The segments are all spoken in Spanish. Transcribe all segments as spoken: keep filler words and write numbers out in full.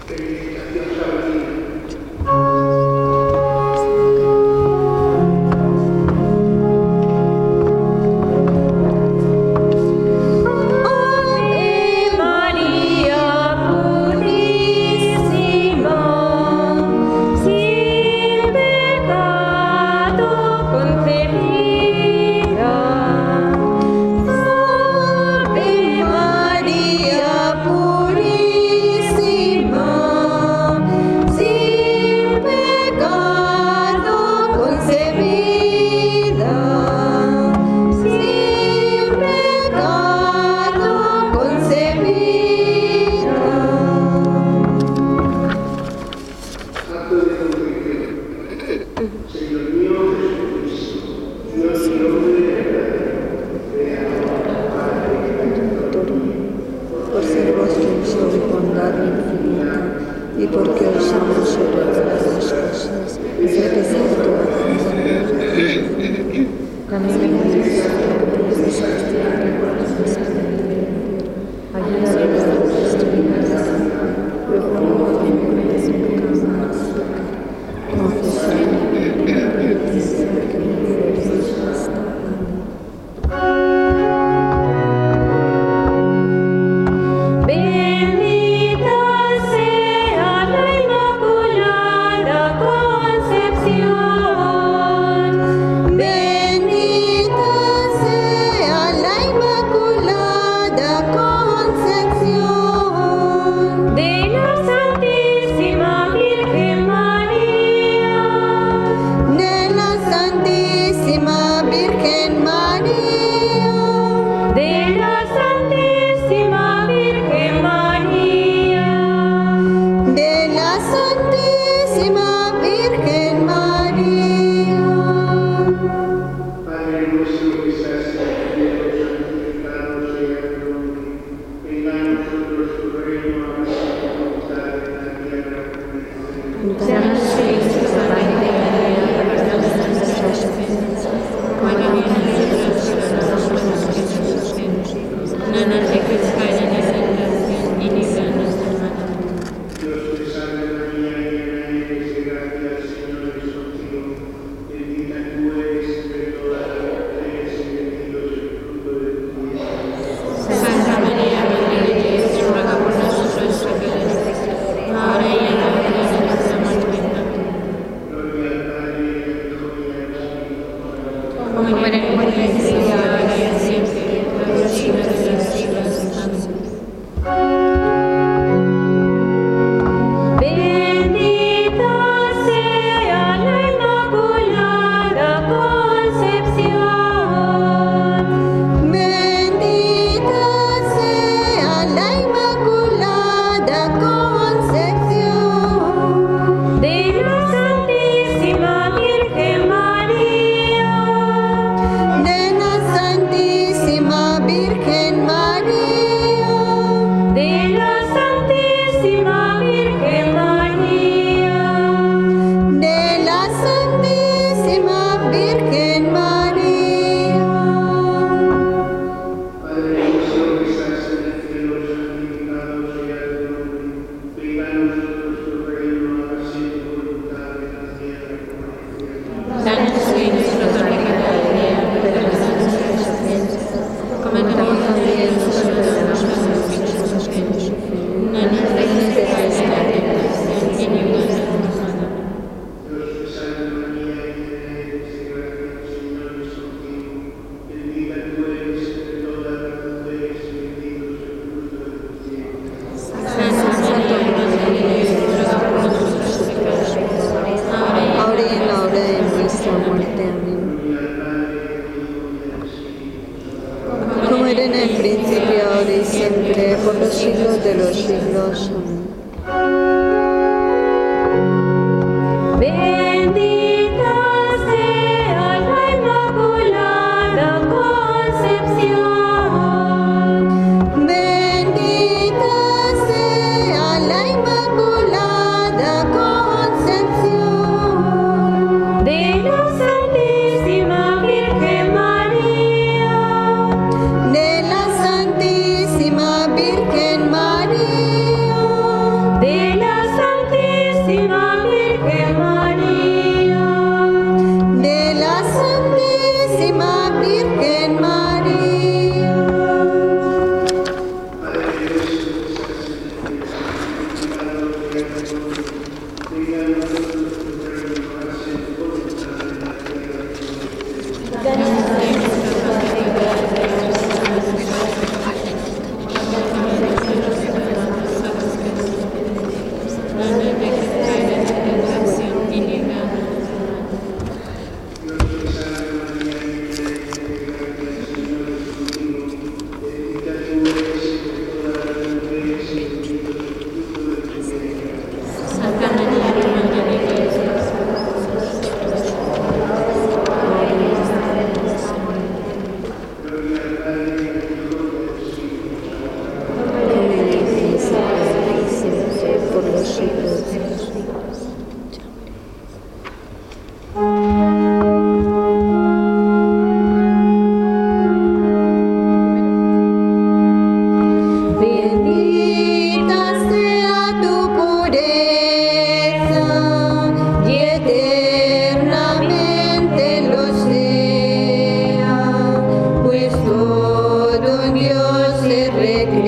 De la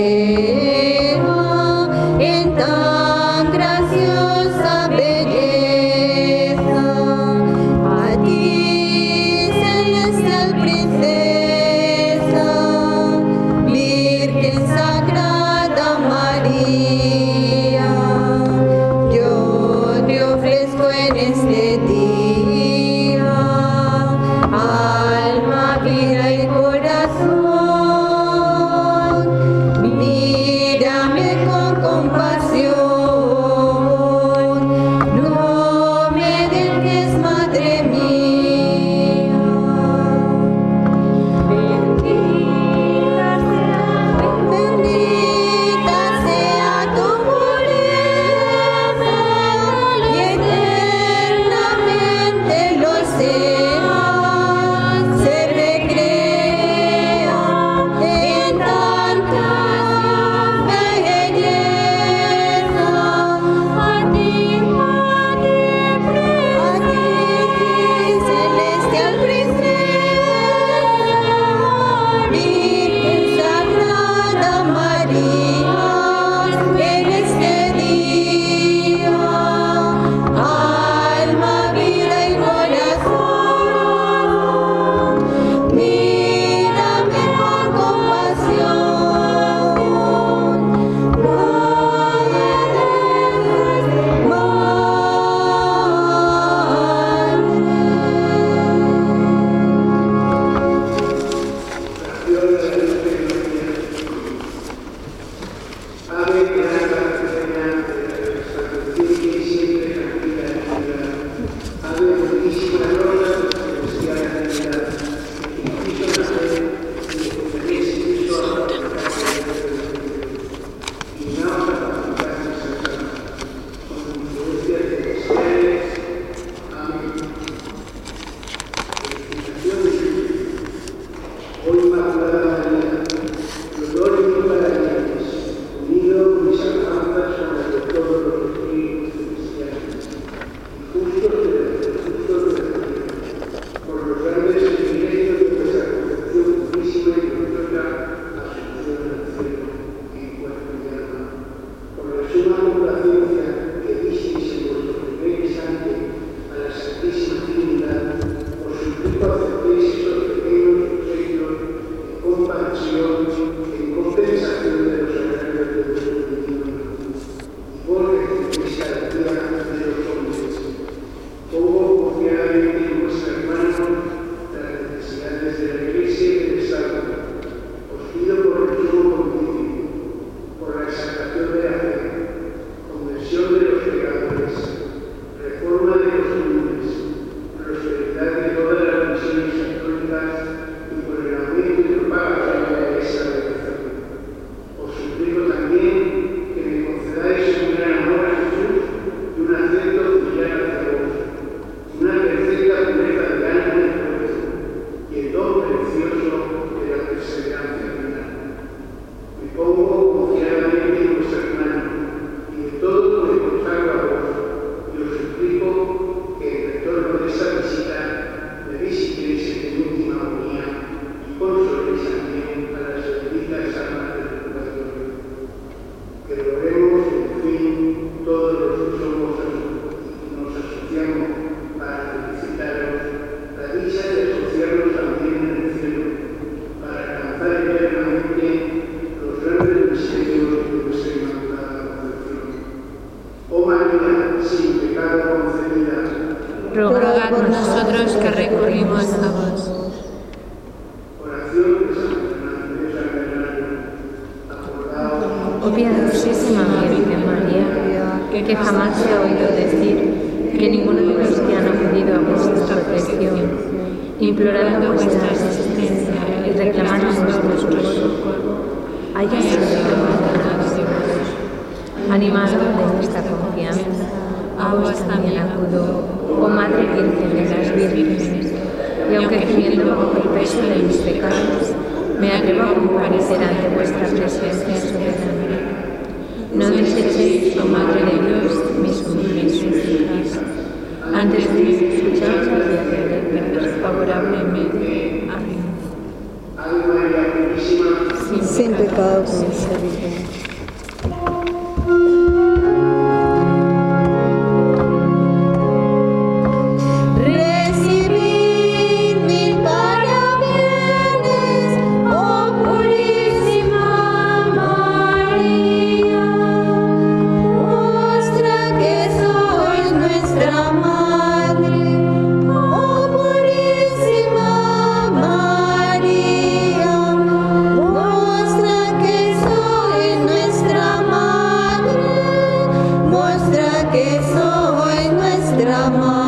en tan graciosa belleza. A ti, celestial princesa, Virgen Sagrada María, yo te ofrezco en este día alma, vida y corazón. Mírame con compasión, no me dejes, Madre mía. Bendita sea, bendita sea tu pureza y eternamente lo sea. Se recrea en tanta belleza. A ti, a ti, celestial princesa, Virgen Sagrada María, en este día, alma, vida y corazón, mírame con compasión, no me dejes, Ave que habla reñante, resplandeciente y siempre tranquila en vida. Ave bellísima rosa de celestial realidad, que quiso nacer y que tenéis Cristo a la y no a la facultad de Santa, con influencias celestiales. Amén. Felicitación de Jesús. Hoy, Inmaculada María, dolor y paralientes, unido mis alabanzas sobre de todos los espíritus celestiales, y justos de los justos de la tierra, por los grandes privilegios de vuestra concepción purísima y gloriosa asunción al cielo, en cuerpo y alma, por la suma complacencia que disteis en vuestro primer instante a la Santísima Trinidad, os suplico aceptéis estos pequeños obsequios en compasión, en compensación de los agravios de vuestro divino Hijo. Y vos recibís cada día de los hombres. Pongo confiadamente en vuestras manos las necesidades de la Iglesia y del Estado. Os pido por el sumo pontificio, por la exaltación de la fe, conversión de los pecadores, reforma de costumbres, prosperidad de todas las misiones católicas y por el aumento y propagación de la Iglesia de Jesús. Os suplico también que me concedáis un gran amor a Jesús y un afecto filial hacia vos, una perfecta pureza de alma y cuerpo, y el don precioso de la perseverancia final. Me pongo confiadamente en vuestras manos, y de todo me consagro a vos, y os suplico que en retorno de esta visita me visitéis en mi última agonía y consoléis también a las benditas almas del purgatorio. Que logremos, en fin, todos los que somos y nos asociamos para felicitaros, la dicha de asociarnos también en el cielo, para alcanzar eternamente los grandes misterios de vuestra Inmaculada Concepción. Oh María, sin pecado concebida, Rogad por nosotros que recurrimos a vos. oración de San Fernando de San Bernardo, acordado Oh piadosísima Virgen María, que jamás se ha oído decir que ninguno de los que han acudido a vuestra protección, implorando vuestra asistencia y reclamando vuestro socorro, haya sido abandonado de vos. Animado de esta confianza, a vos también acudo, oh Madre Virgen de las Vírgenes, y aunque gimiendo bajo el peso de mis pecados, me atrevo a comparecer ante vuestra presencia soberana. No desechéis, oh Madre de Dios, mis humildes súplicas. Antes de escucharlas y atenderlas favorablemente. Amén. Ave María, Santísima, sin pecado concebida. Recibid mil parabienes, oh purísima María. Muestra que sois nuestra madre, oh purísima María. Muestra que sois nuestra madre, muestra que sois nuestra madre.